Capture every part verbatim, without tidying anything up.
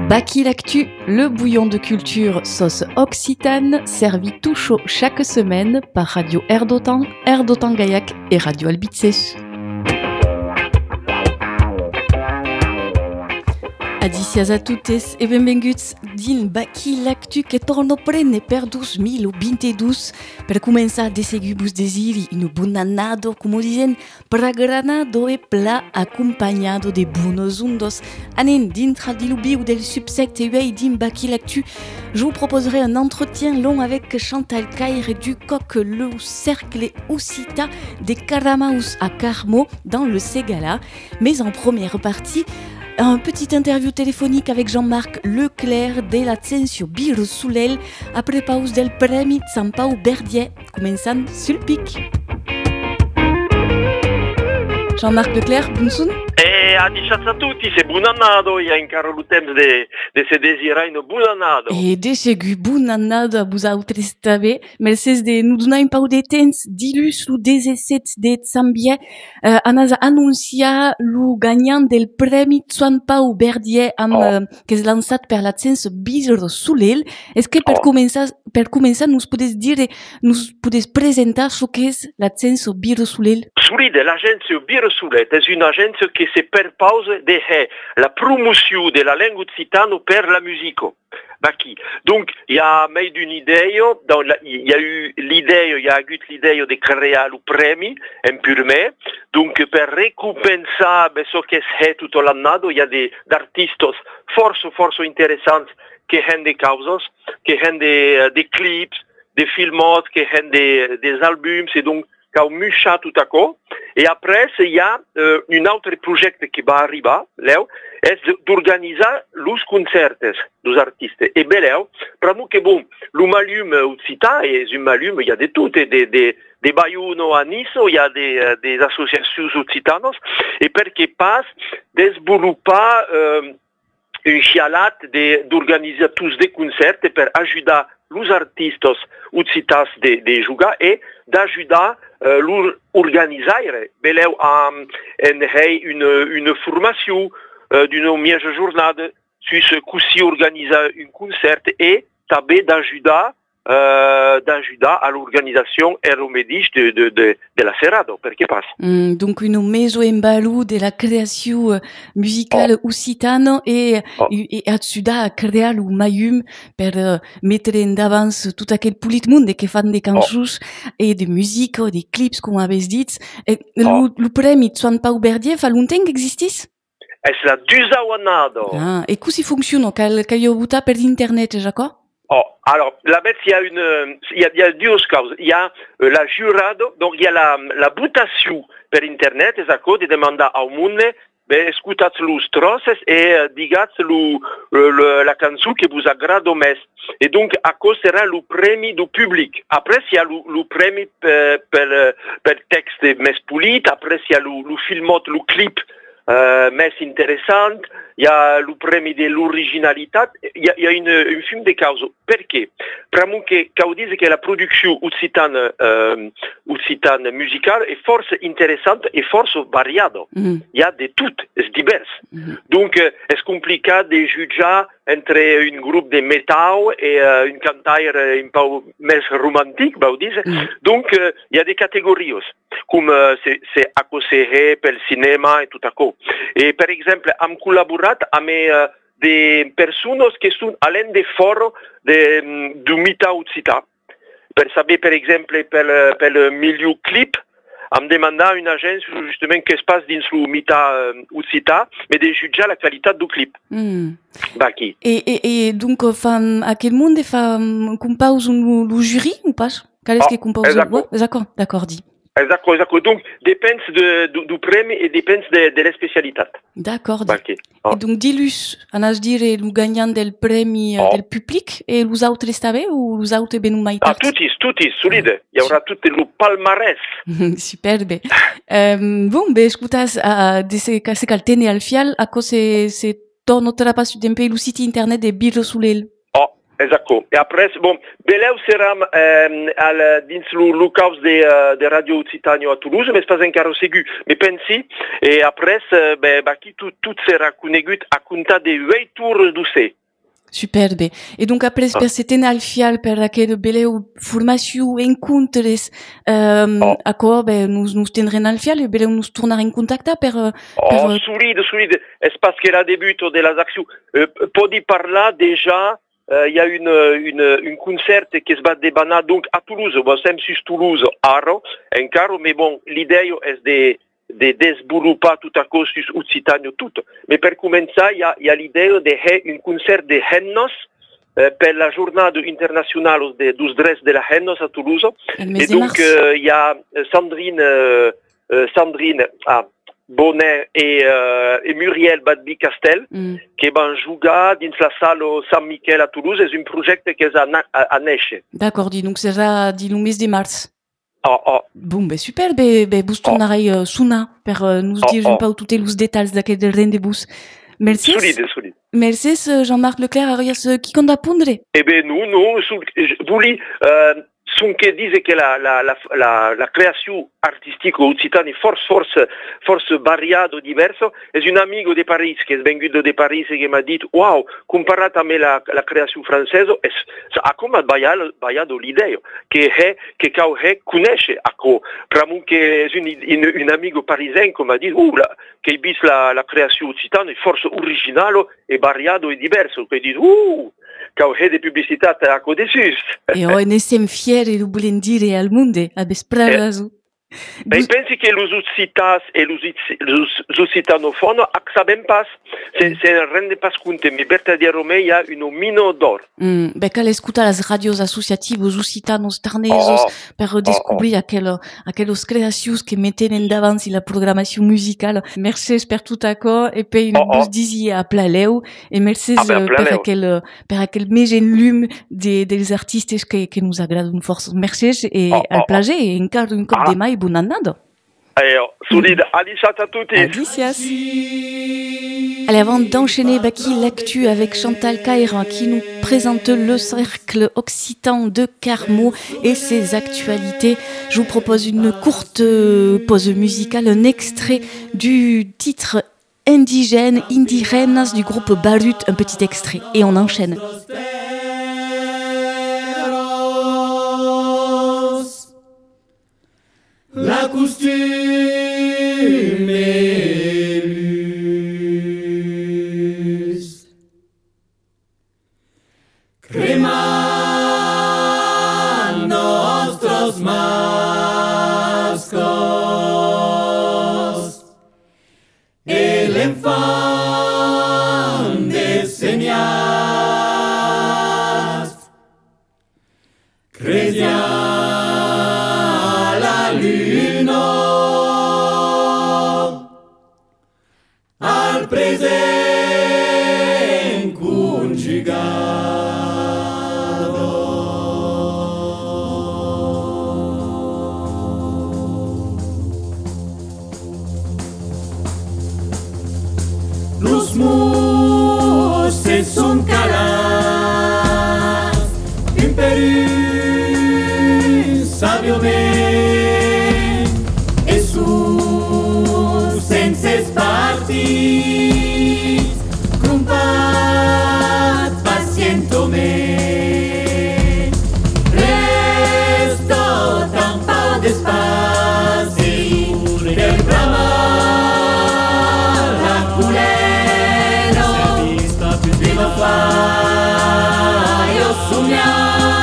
Baki l'actu, le bouillon de culture sauce occitane, servi tout chaud chaque semaine par Radio Air d'Otan, Air d'Otan Gaillac et Radio Albitzé. Adicias a tuttes e benvinguts din Baki l'actu que torno prene per duemilaventidue per començar de seguir vos desiri un bon annado, como dicen, pragranado e pla accompagnato de buenos undos. Anen, dintre du lubiu del subsecte uei din Baki l'actu, je vous proposerai un entretien long avec Chantal Caire du Coq, le cercle Ucita des Caramaus à Carmo dans le Ségala. Mais en première partie, un petit interview téléphonique avec Jean-Marc Leclerc de l'Ascensio Birro Soulel après pause del Premi Sant Pau Verdier, començant sul pic. Jean-Marc Leclerc, bonsoir. E a diciasso a tutti, se buon annato, e encara il tempo de, de se desirai un buon annato. E de segu buon annato a vosaltres també, mercès de nous donar un pau de temps dilus lo dezesset de Zambie, uh, anas a anunciar lo ganhant del Premi Sant Pau Verdier amb, oh. uh, que és lançat per l'Ascensio Birro Soulel. És que per, oh. començar, per començar nos podes dire, nos podes presentar ce que és l'Ascensio Birro Soulel? Solide, l'Agenzio Birro Soulel è un'agenzia che si perpose de la promotion de la langue occitane per la musique. Baki. Donc, il y a made une idée, il y a eu l'idée, il y a eu l'idée de créer le premi, en purme. Donc, per récompenser ce que c'est tout l'anno, il y a des artistes force, force intéressants qui ont des causes, qui ont des, des clips, des films, qui ont des, des albums, c'est donc au Mucha tout à coup. Et après, il y a euh, un autre projet qui va arriver, Léo, c'est d'organiser les concerts des artistes. Et bien, Léo, pour nous, que bon, le malum occitan, et un malum, il y a de tout, des, des, des bayounos à Nice, il y a des, des associations occitanes, et pour qu'ils passent, développer euh, une chialate d'organiser tous des concerts pour aider les artistes occitans de, de jouer et d'aider Uh, l'organizzare, beleu a um, une, une formation uh, d'une miège journée sur ce coup-ci organiser un concert et també d'ajudar uh, d'ajudar à l'organisation aéromediche de, de, de, de la Serrado, perché passe. Mm, donc une meso embalu de la création musicale oh. occitane et, oh. et, et ajuda a crear lo maium per uh, mettre en davance tout aquel pulit monde que fan de cançons oh. et de musique, de clips, com habéis dit. Et oh. lo, lo premi Sant Pau Verdier fa longtemps que existis? Es la dusa annado. Ah, et comment fonctionne? Cal, cal yo buta per internet, d'accord? Oh, alors, la bête, il y a une, il y a, il y a deux causes. Il y a euh, la jurado, donc il y a la, la butation per internet, esatto, di demanda au monde, ben, écoutez los trosses et euh, digatz lo, le, le, la canzone qui vous agrade au mes. Et donc, à cause sera le premi du public. Après, il y a le, le premi per, per, per texte mes polit, après, il y a le, le filmot, le clip, Uh, mais intéressant, il y a le premi de l'originalité, il y a, il y a une, un film de cause. Perché? Pramo che caudise che la production occitane, euh, occitane musicale est force intéressante et force variée. Mm. Il y a de tout, c'est divers. Mm. Donc, euh, c'est compliqué de juger entre un groupe de métal et euh, une cantaire un peu plus romantique, bah, mm. Donc, euh, il y a des catégories, comme euh, c'est, c'est accoséré per le cinéma et tout à coup. Et par exemple, am collaborat avec euh, des personnes qui sont à l'un des forts de, du Mita Ucita. Per savoir, par exemple, per, per le milieu clip, am demandé à une agence justement qui se passe dans le Mita Ucita, mais de juger la qualité du clip. Mm. Et, et, et donc, fan, à quel monde fa compose le jury ou pas? Quel est-ce qui compose le jury? D'accord, d'accord, dit. Esatto, esatto. Donc, dépend de, du, du premi et dépend de, de la spécialité. D'accord. Oh. Et donc, dilus, on a dire le gagnant del premi oh. del public et les autres també ou les autres benumaitats? Ah, tutti, tutti, solide. Il y aura tout le palmarès. Superbe. um, bon, ben, escutas, uh, de se, se caltene al fial, a cause se torno trapassu d'un peu le site internet de Birro Soulel. Oh, Exacto. E après, bon, beleu seram eh, al, dins lo locals de, uh, de Radio Occitània a Toulouse, mais pas encara segu. Me pensi, e après, uh, be, aquí tout, tout sera conegut a comptar de huit tours d'Ussé. Superbe. E donc après ah. per seten al fial per aquel beleu formació encontres um, oh. a co be nous nous tendrem al fial e beleu nous tornar en contacte per oh, per solide, solide. Es pas que la début de las actions. Euh, podi parlar déjà. Il uh, y a une, une, une concert qui se va débanar donc à Toulouse. Bon, c'est sur Toulouse, ara, encara, mais bon, l'idée est de, de développer tout à cause sur Occitanie tout. Mais pour commencer, il y a, y a l'idée de faire un concert de hennos euh, pour la journée internationale de, des drets de la hennos à Toulouse. Et donc, il euh, y a Sandrine, euh, Sandrine, ah, Bonnet et, euh, et Muriel Badby-Castel mm. qui van jugar dins la salle Sant Miquel a Toulouse. És un projecte que és a, a, a néixer. D'accord, dis donc serà di lo mes de març. Oh, oh. Bon, ben super, ben, ben vos tornarei oh. uh, sonar per uh, nous oh, dir un oh. peu tous els detalls d'aquest rendezvous. Merci. Solide, solide. Merci Jean-Marc Leclerc, arias qui compte à pondre? Eh ben nous, nous, je voulais euh, son que disait que la la la la, la création artistique occitane est force force force variada, diversa. Es un amigo de Paris que es vengudo de Paris et qui m'a dit wow, comparat a la la création française, es a come baiado baiado l'idea que è che cau è conosce a co pramu che es un un, un amigo parisien qui m'a dit oh la che bis la la création occitane est force originale et variado et diverso che dit oh cau è de publicitat a co de sus. E o ne sem fieri lu volen dire al monde a bespralazu. Ben, pensi che los occitas e los, los occitanofones acceptent pas, se, se rende pas compte, mais verdaderamente il y a une mine d'or. Mm, ben, cal escuta las radios associativos occitanos tarnesos oh, per descobrir oh, oh. aquel, aquelos creacions que meten endavant si la programmation musicale. Merci per tout accord, et puis nous oh, oh. disiez à Plaleu, et merci ah, ben, per aquel, per aquel megen lume des, des artistes que, que nous agradent force. Merci, et oh, al plage, oh, et encara un cop ah. de mai. Buon annado. Allez, solide. Adiciat à tutti. Adicias. Allez, avant d'enchaîner Baki l'actu avec Chantal Caire qui nous présente le cercle occitan de Carmaux et ses actualités, je vous propose une courte pause musicale, un extrait du titre indigène, Indigenas du groupe Barut, un petit extrait et on enchaîne. La costume crema nostros mascos el enfant de señas crecia al present conjugado. Los muses son calas, en Perú sabio ven, Jesús senses partis, crumpat pacientome, resto tan pau despaci, del brama la culero, viva fai o sumia.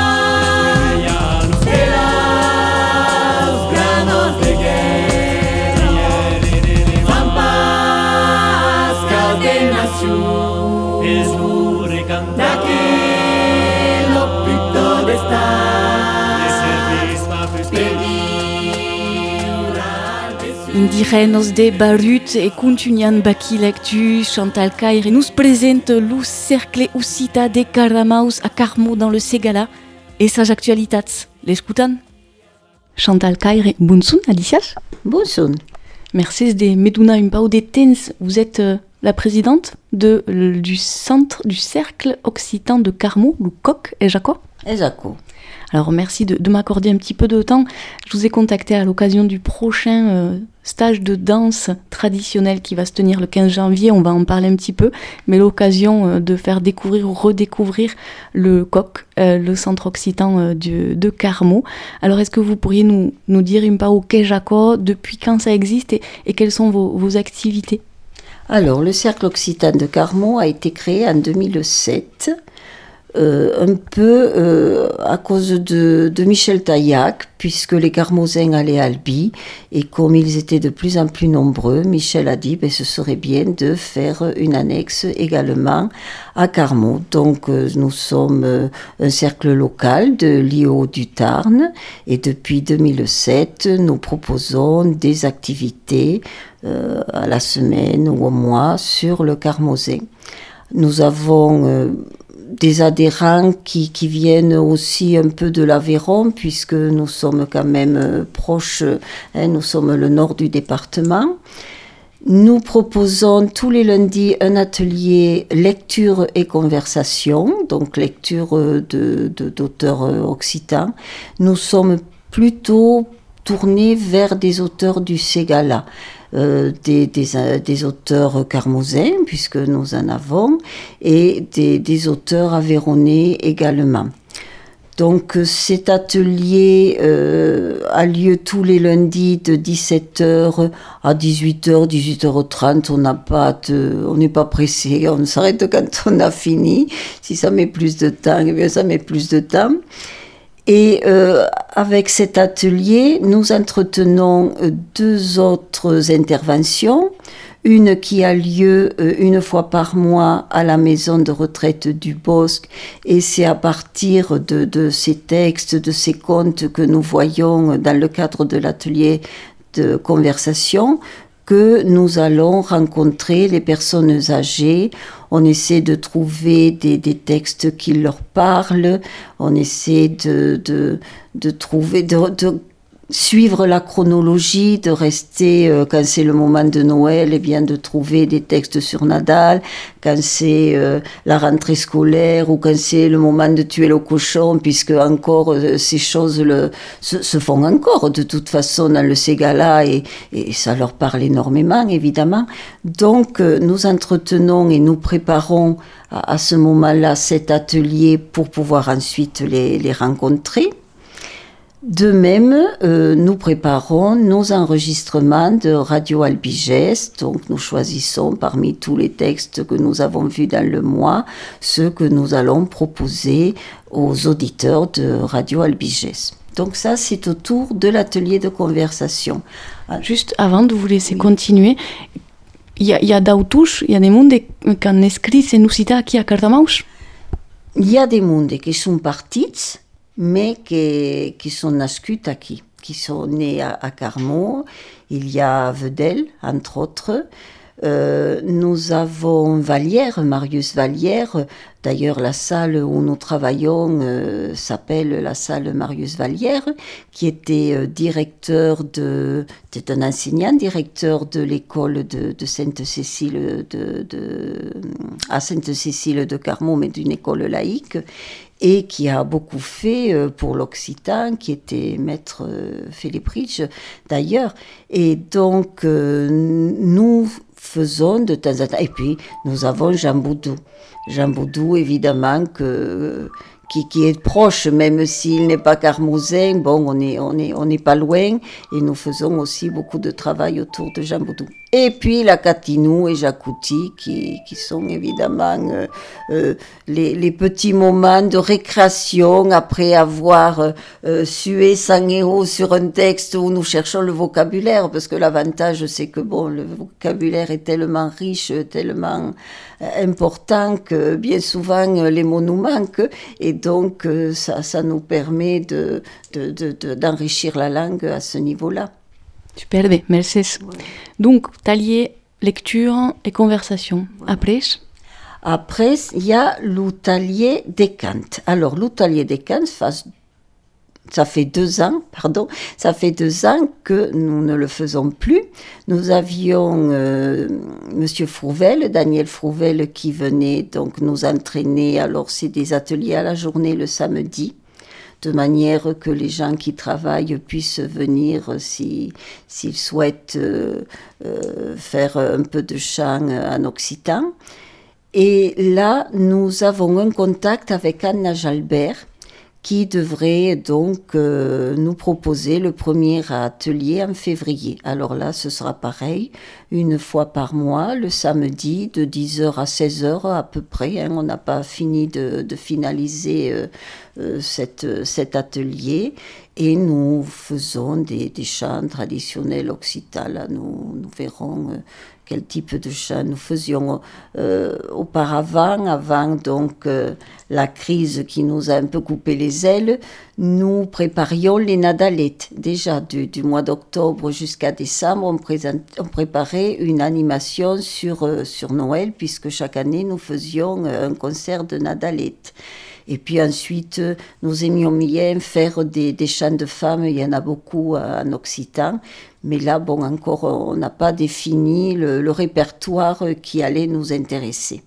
Indigenos de Barut e continuant Baki l'actu, Chantal Caire nous présente le cercle occita de Caramaus a Carmaux dans le Ségala et sa actualitats. L'escutan? Chantal Caire, bonsoon, Alicias? Bonsoon. Merci de me donner un peu de temps. Vous êtes euh, la présidente de, du centre du cercle occitan de Carmaux, le C O C, et Jaco. Et Jaco. Alors merci de, de m'accorder un petit peu de temps. Je vous ai contacté à l'occasion du prochain euh, stage de danse traditionnelle qui va se tenir le quinze janvier. On va en parler un petit peu, mais l'occasion euh, de faire découvrir ou redécouvrir le C O C, euh, le centre occitan euh, de, de Carmaux. Alors est-ce que vous pourriez nous, nous dire un peu au qu'est Jaco, depuis quand ça existe et, et quelles sont vos, vos activités? Alors le cercle occitan de Carmaux a été créé en deux mille sept. Euh, un peu euh, à cause de, de Michel Taillac, puisque les Carmauzains allaient à Albi, et comme ils étaient de plus en plus nombreux, Michel a dit ben, ce serait bien de faire une annexe également à Carmaux. Donc euh, nous sommes euh, un cercle local de l'I O du Tarn, et depuis deux mille sept, nous proposons des activités euh, à la semaine ou au mois sur le Carmauzain. Nous avons euh, des adhérents qui, qui viennent aussi un peu de l'Aveyron, puisque nous sommes quand même euh, proches, hein, nous sommes le nord du département. Nous proposons tous les lundis un atelier lecture et conversation, donc lecture de, de, d'auteurs occitans. Nous sommes plutôt tournés vers des auteurs du Ségala. Euh, des, des, des auteurs carmauzains, puisque nous en avons, et des, des auteurs aveyronnais également. Donc cet atelier euh, a lieu tous les lundis de dix-sept heures à dix-huit heures, dix-huit heures trente. On n'a pas de, on n'est pas pressé, on s'arrête quand on a fini. Si ça met plus de temps, eh bien ça met plus de temps. Et euh, avec cet atelier, nous entretenons deux autres interventions. Une qui a lieu euh, une fois par mois à la maison de retraite du Bosc, et c'est à partir de, de ces textes, de ces contes que nous voyons dans le cadre de l'atelier de conversation, que nous allons rencontrer les personnes âgées. On essaie de trouver des, des textes qui leur parlent, on essaie de, de, de trouver, de, de suivre la chronologie, de rester, euh, quand c'est le moment de Noël, eh bien de trouver des textes sur Nadal, quand c'est euh, la rentrée scolaire ou quand c'est le moment de tuer le cochon, puisque encore euh, ces choses le, se, se font encore de toute façon dans le Ségala, et, et ça leur parle énormément évidemment. Donc euh, nous entretenons et nous préparons à, à ce moment-là cet atelier pour pouvoir ensuite les, les rencontrer. De même, euh, nous préparons nos enregistrements de Radio Albigès. Donc, nous choisissons parmi tous les textes que nous avons vus dans le mois, ceux que nous allons proposer aux auditeurs de Radio Albigès. Donc ça, c'est autour de l'atelier de conversation. Juste avant de vous laisser oui. continuer, il y a, y a d'autouches, il y a des mondes qui ont écrit ces nucita ici à Carmaux? Il y a des mondes qui sont partis, mais qui, qui sont nascuts ici, qui sont nés à, à Carmaux. Il y a Vedel, entre autres. Euh, nous avons Vallière, Marius Vallière. D'ailleurs, la salle où nous travaillons euh, s'appelle la salle Marius Vallière, qui était euh, directeur de, c'était un enseignant, directeur de l'école de, de Sainte-Cécile de, de, à Sainte-Cécile de Carmaux, mais d'une école laïque, et qui a beaucoup fait euh, pour l'occitan, qui était maître euh, Philippe d'ailleurs. Et donc, euh, nous faisons de temps en temps. Et puis, nous avons Jean Boudou. Jean Boudou, évidemment, que, qui, qui est proche, même s'il n'est pas carmauzain. Bon, on n'est on est, on est pas loin. Et nous faisons aussi beaucoup de travail autour de Jean Boudou. Et puis la Catinou et Jacouti, qui, qui sont évidemment euh, euh, les, les petits moments de récréation après avoir euh, sué sang et eau sur un texte où nous cherchons le vocabulaire, parce que l'avantage c'est que bon, le vocabulaire est tellement riche, tellement important que bien souvent les mots nous manquent, et donc euh, ça, ça nous permet de, de, de, de, d'enrichir la langue à ce niveau-là. Super, merci. Ouais. Donc, atelier, lecture et conversation. Ouais. Après Après, il y a l'atelier des cantes. Alors, l'atelier des cantes fait Ça fait deux ans, pardon, ça fait deux ans que nous ne le faisons plus. Nous avions euh, Monsieur Frouvel, Daniel Frouvel, qui venait donc nous entraîner. Alors c'est des ateliers à la journée le samedi, de manière que les gens qui travaillent puissent venir si, s'ils souhaitent euh, euh, faire un peu de chant en occitan. Et là, nous avons un contact avec Anna Jalbert, qui devrait donc euh, nous proposer le premier atelier en février. Alors là, ce sera pareil, une fois par mois, le samedi, de dix heures à seize heures à peu près. Hein, on n'a pas fini de, de finaliser euh, euh, cette, cet atelier. Et nous faisons des, des chants traditionnels occitans. Là, nous, nous verrons euh, quel type de chant nous faisions euh, auparavant, avant donc euh, la crise qui nous a un peu coupé les ailes. Nous préparions les nadalettes. Déjà du, du mois d'octobre jusqu'à décembre, on, présente, on préparait une animation sur, euh, sur Noël, puisque chaque année nous faisions euh, un concert de nadalettes. Et puis ensuite, nous aimions bien faire des, des chants de femmes, il y en a beaucoup en occitan. Mais là, bon, encore, on n'a pas défini le, le répertoire qui allait nous intéresser.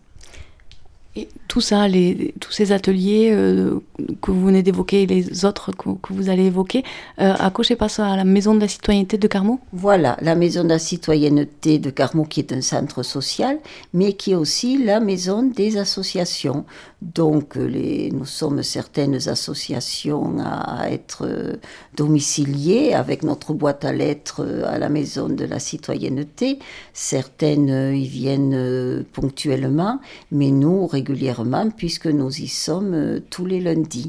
Et tout ça, les, tous ces ateliers euh, que vous venez d'évoquer et les autres que, que vous allez évoquer, euh, à quoi je passe à la Maison de la Citoyenneté de Carmaux ? Voilà, la Maison de la Citoyenneté de Carmaux qui est un centre social, mais qui est aussi la maison des associations. Donc, les, nous sommes certaines associations à être euh, domiciliées avec notre boîte à lettres euh, à la Maison de la Citoyenneté. Certaines euh, y viennent euh, ponctuellement, mais nous, régulièrement, puisque nous y sommes euh, tous les lundis.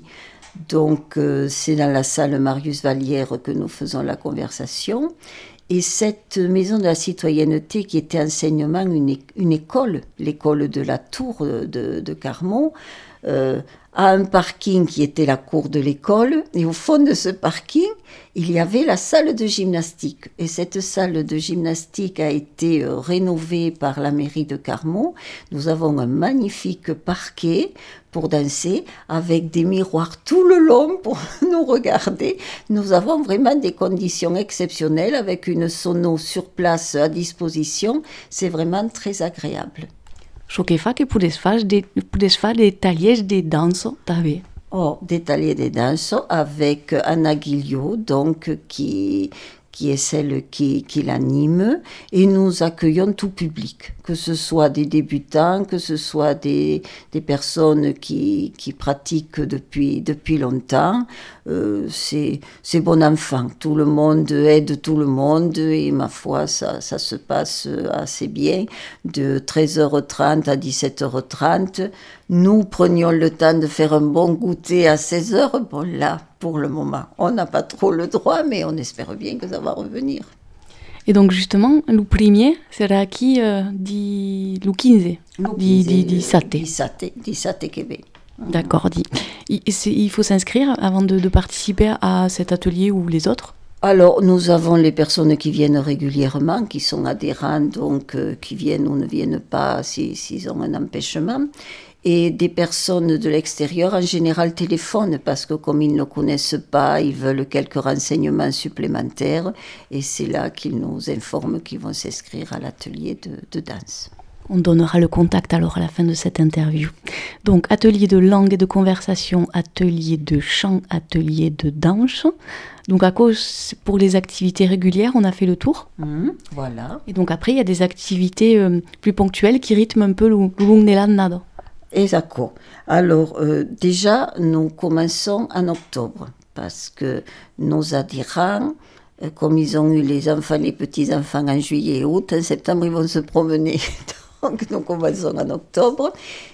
Donc, euh, c'est dans la salle Marius Vallière que nous faisons la conversation. Et cette maison de la citoyenneté, qui était enseignement une, é- une école, l'école de la Tour de, de Carmaux, euh, a un parking qui était la cour de l'école. Et au fond de ce parking, il y avait la salle de gymnastique. Et cette salle de gymnastique a été euh, rénovée par la mairie de Carmaux. Nous avons un magnifique parquet pour danser, avec des miroirs tout le long pour nous regarder. Nous avons vraiment des conditions exceptionnelles, avec une sono sur place à disposition. C'est vraiment très agréable. Ce que fa que podes faire des, podes faire des tallers de danse, també. Oh, des tallers de danse avec Anna Guillot, donc, qui, qui est celle qui, qui l'anime, et nous accueillons tout public, que ce soit des débutants, que ce soit des, des personnes qui, qui pratiquent depuis, depuis longtemps. Euh, c'est, c'est bon enfant, tout le monde aide tout le monde, et ma foi, ça, ça se passe assez bien, de treize heures trente à dix-sept heures trente. Nous prenions le temps de faire un bon goûter à seize heures. Bon, là, pour le moment, on n'a pas trop le droit, mais on espère bien que ça va revenir. Et donc, justement, le premier sera qui euh, di, le quinze, di, di, di Sate. Di Sate, di Sate Québec. D'accord, dit. Il, il faut s'inscrire avant de, de participer à cet atelier ou les autres ? Alors, nous avons les personnes qui viennent régulièrement, qui sont adhérents, donc euh, qui viennent ou ne viennent pas si, s'ils ont un empêchement. Et des personnes de l'extérieur, en général, téléphonent parce que comme ils ne connaissent pas, ils veulent quelques renseignements supplémentaires. Et c'est là qu'ils nous informent qu'ils vont s'inscrire à l'atelier de, de danse. On donnera le contact alors à la fin de cette interview. Donc, atelier de langue et de conversation, atelier de chant, atelier de danse. Donc, à cause, pour les activités régulières, on a fait le tour. Mmh, voilà. Et donc, après, il y a des activités euh, plus ponctuelles qui rythment un peu le lung de l'annado. Exactement. Alors, euh, déjà, nous commençons en octobre parce que nos adhérents, euh, comme ils ont eu les enfants, les petits-enfants en juillet et août, en septembre, ils vont se promener. Donc, nous commençons en octobre.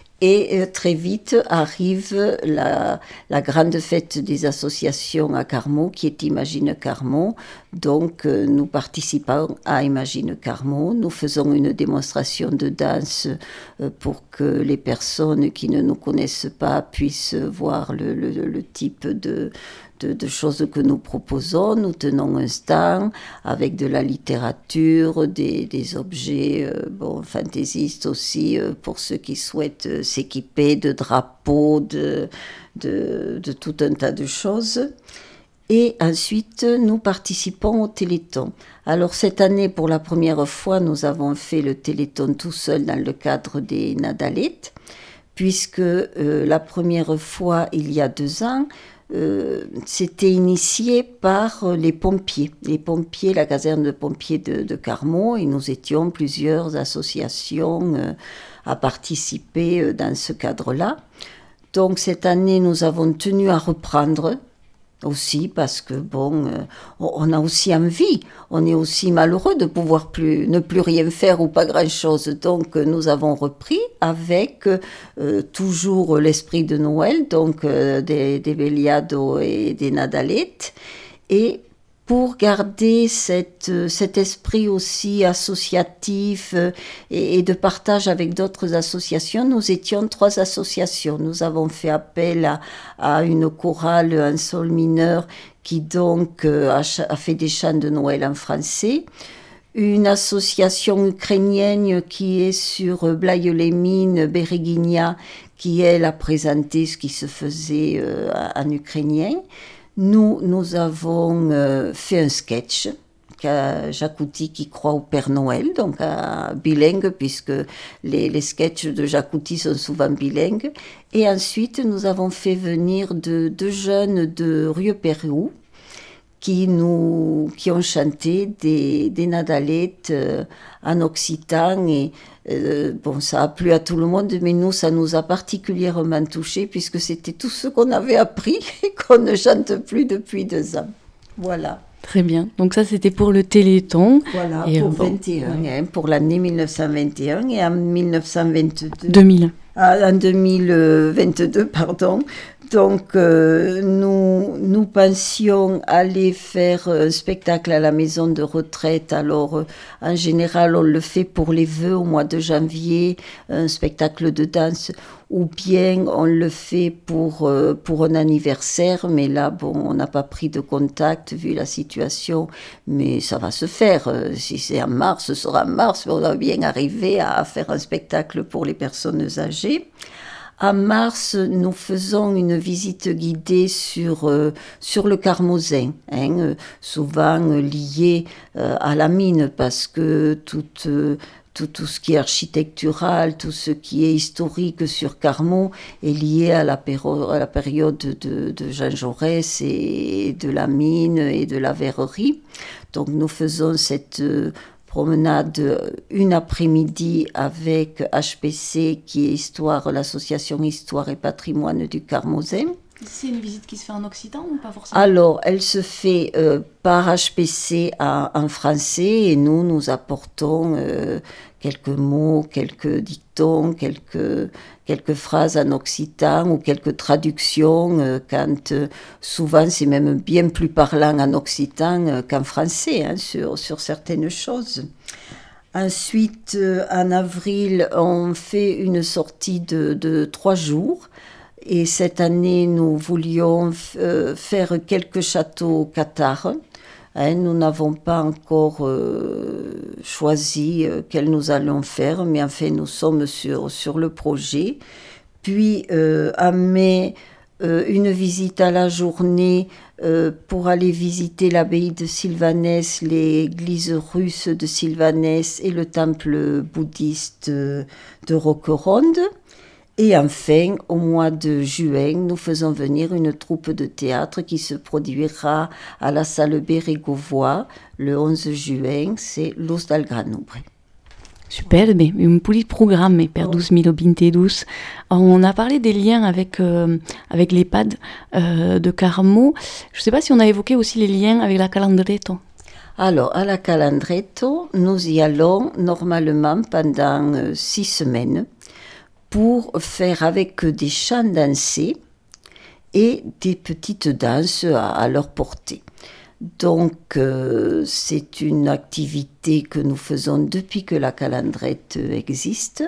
Et euh, très vite arrive la, la grande fête des associations à Carmaux, qui est Imagine Carmaux. Donc, euh, nous participons à Imagine Carmaux. Nous faisons une démonstration de danse euh, pour que les personnes qui ne nous connaissent pas puissent voir le, le, le type de... De, de choses que nous proposons. Nous tenons un stand avec de la littérature, des, des objets euh, bon, fantaisistes aussi euh, pour ceux qui souhaitent euh, s'équiper de drapeaux, de, de, de tout un tas de choses. Et ensuite, nous participons au Téléthon. Alors cette année, pour la première fois, nous avons fait le Téléthon tout seul dans le cadre des Nadalettes, puisque euh, la première fois, il y a deux ans, euh, c'était initié par les pompiers. Les pompiers, la caserne de pompiers de, de Carmaux, et nous étions plusieurs associations euh, à participer euh, dans ce cadre-là. Donc cette année, nous avons tenu à reprendre aussi parce que bon, euh, on a aussi envie, on est aussi malheureux de pouvoir plus, ne plus rien faire ou pas grand-chose. Donc euh, nous avons repris avec euh, toujours l'esprit de Noël, donc euh, des, des Beliado et des Nadalettes, et pour garder cette, cet esprit aussi associatif et, et de partage avec d'autres associations, nous étions trois associations. Nous avons fait appel à, à une chorale en sol mineur qui donc a, a fait des chants de Noël en français. Une association ukrainienne qui est sur Blaye-les-Mines, Bereguinia, qui elle a présenté ce qui se faisait euh, en ukrainien. Nous, nous avons euh, fait un sketch à Jacouti qui croit au Père Noël, donc à bilingue, puisque les, les sketchs de Jacouti sont souvent bilingues. Et ensuite, nous avons fait venir deux de jeunes de Rieux-Pérou qui, nous, qui ont chanté des, des Nadalettes euh, en occitan. Et euh, bon, ça a plu à tout le monde, mais nous, ça nous a particulièrement touchés, puisque c'était tout ce qu'on avait appris et qu'on ne chante plus depuis deux ans. Voilà. Très bien. Donc ça, c'était pour le Téléthon. Voilà, et pour euh, vingt et un, ouais. hein, pour l'année mille neuf cent vingt et un, et en mille neuf cent vingt-deux. deux mille. Ah, en deux mille vingt-deux, pardon. Donc, euh, nous, nous pensions aller faire un spectacle à la maison de retraite. Alors, euh, en général, on le fait pour les vœux au mois de janvier, un spectacle de danse, ou bien on le fait pour, euh, pour un anniversaire. Mais là, bon, on n'a pas pris de contact vu la situation, mais ça va se faire. Euh, si c'est en mars, ce sera en mars, mais on va bien arriver à faire un spectacle pour les personnes âgées. En mars, nous faisons une visite guidée sur, euh, sur le Carmozin, hein, euh, souvent euh, lié euh, à la mine, parce que tout, euh, tout, tout ce qui est architectural, tout ce qui est historique sur Carmaux est lié à la, péro- à la période de, de Jean Jaurès et de la mine et de la verrerie. Donc nous faisons cette... Euh, promenade une après-midi avec H P C, qui est Histoire, l'association Histoire et Patrimoine du Carmozin. C'est une visite qui se fait en occitan ou pas forcément ? Alors, elle se fait euh, par H P C à, en français, et nous, nous apportons euh, quelques mots, quelques dictons, quelques, quelques phrases en occitan ou quelques traductions, euh, quand euh, souvent c'est même bien plus parlant en occitan euh, qu'en français, hein, sur, sur certaines choses. Ensuite, euh, en avril, on fait une sortie de, de trois jours. Et cette année, nous voulions euh, faire quelques châteaux cathares. Hein, nous n'avons pas encore euh, choisi euh, quels nous allons faire, mais enfin, nous sommes sur, sur le projet. Puis, euh, en mai, euh, une visite à la journée euh, pour aller visiter l'abbaye de Sylvanès, l'église russe de Sylvanès et le temple bouddhiste de Roqueronde. Et enfin, au mois de juin, nous faisons venir une troupe de théâtre qui se produira à la salle Bérégovois le onze juin, c'est Los del Granubre. Superbe, un petit programme per Oh. douze mille vingt-deux. On a parlé des liens avec, euh, avec l'EHPAD euh, de Carmaux. Je ne sais pas si on a évoqué aussi les liens avec la Calandretto. Alors, à la Calandretto, nous y allons normalement pendant euh, six semaines pour faire avec des chants dansés et des petites danses à, à leur portée. Donc, euh, c'est une activité que nous faisons depuis que la Calandrette existe.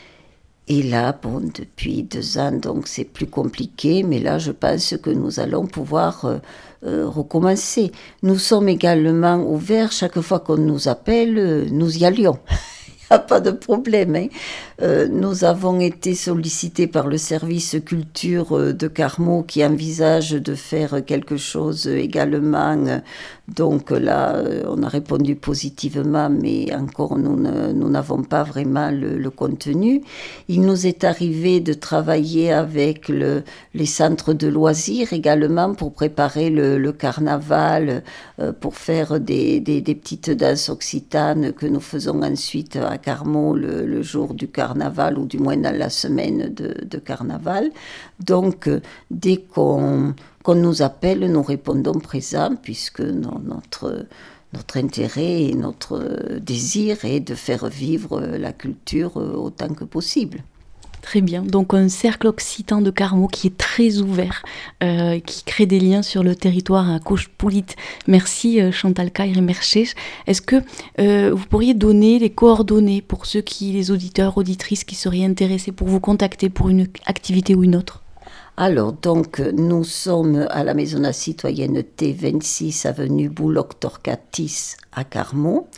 Et là, bon, depuis deux ans, donc c'est plus compliqué, mais là, je pense que nous allons pouvoir euh, euh, recommencer. Nous sommes également ouverts, chaque fois qu'on nous appelle, euh, nous y allions. a pas de problème. Hein. Euh, nous avons été sollicités par le service culture de Carmaux qui envisage de faire quelque chose également. Donc là, on a répondu positivement, mais encore nous, ne, nous n'avons pas vraiment le, le contenu. Il nous est arrivé de travailler avec le, les centres de loisirs également pour préparer le, le carnaval, euh, pour faire des, des, des petites danses occitanes que nous faisons ensuite à Carmaux le, le jour du carnaval ou du moins dans la semaine de, de carnaval. Donc, euh, dès qu'on, qu'on nous appelle, nous répondons présents puisque non, notre, notre intérêt et notre désir est de faire vivre la culture autant que possible. Très bien, donc un cercle occitan de Carmaux qui est très ouvert, euh, qui crée des liens sur le territoire à Coche-Poulit. Merci euh, Chantal Caire et Merchès. Est-ce que euh, vous pourriez donner les coordonnées pour ceux qui, les auditeurs, auditrices qui seraient intéressés pour vous contacter pour une activité ou une autre ? Alors, donc, nous sommes à la Maison de la Citoyenneté, vingt-six avenue Bouloc-Torcatis à Carmaux.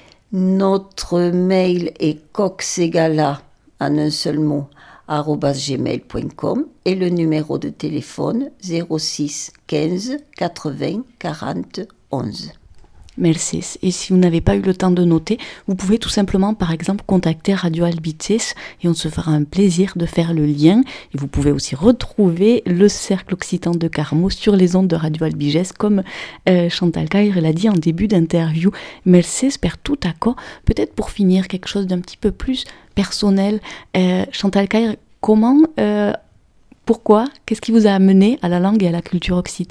Notre mail est coxegala, en un seul mot, arobase gmail point com et le numéro de téléphone zéro six quinze quatre-vingts quarante onze. Merci. Et si vous n'avez pas eu le temps de noter, vous pouvez tout simplement, par exemple, contacter Radio Albices et on se fera un plaisir de faire le lien. Et vous pouvez aussi retrouver le Cercle Occitan de Carmaux sur les ondes de Radio Albiges, comme euh, Chantal Caire l'a dit en début d'interview. Merci, per tout accord. Peut-être pour finir, quelque chose d'un petit peu plus personnel. Euh, Chantal Caire, comment, euh, pourquoi, qu'est-ce qui vous a amené à la langue et à la culture occitane ?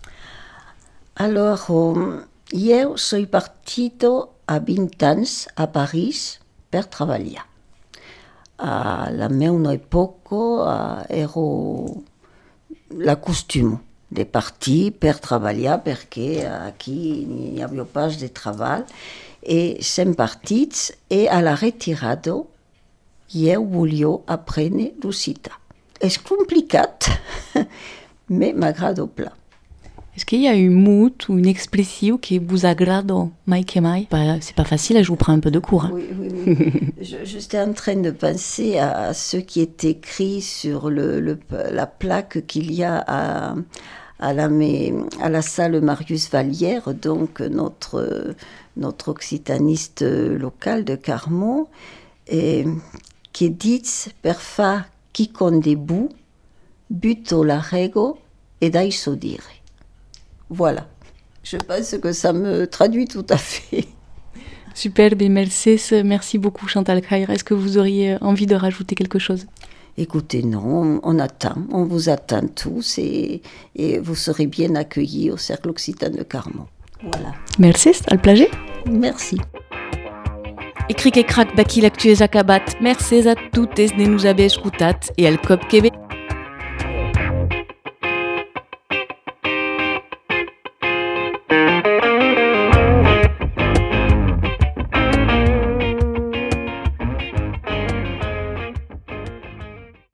Alors... Um... Yo soy partito a vingt anys a París per treballar. A la meua època ero l'acostumo de partir per treballar perquè aquí n'hi havia pas de treball i sem partits e a la retirada jo volia aprendre l'occità. És complicat, mais m'agrada pla. Est-ce qu'il y a une moute ou une expression qui vous agrade mai que mai? Bah, c'est pas facile, je vous prends un peu de cours. Hein. Oui, oui, oui. je, j'étais en train de penser à ce qui est écrit sur le, le, la plaque qu'il y a à, à, la, à la salle Marius Vallière, donc notre, notre occitaniste local de Carmaux, et, qui dit « Per fa qui con debout, buto la rego et daiso dire ». Voilà, je pense que ça me traduit tout à fait. Superbe, merci, merci beaucoup Chantal Caire. Est-ce que vous auriez envie de rajouter quelque chose ? Écoutez, non, on attend, on vous attend tous et, et vous serez bien accueillis au Cercle Occitan de Carmaux. Voilà. Merci, al plager. Merci. E cric e crac baki l'actu ez acabat. Merci a totes de nous haver escutat e al cop que ve.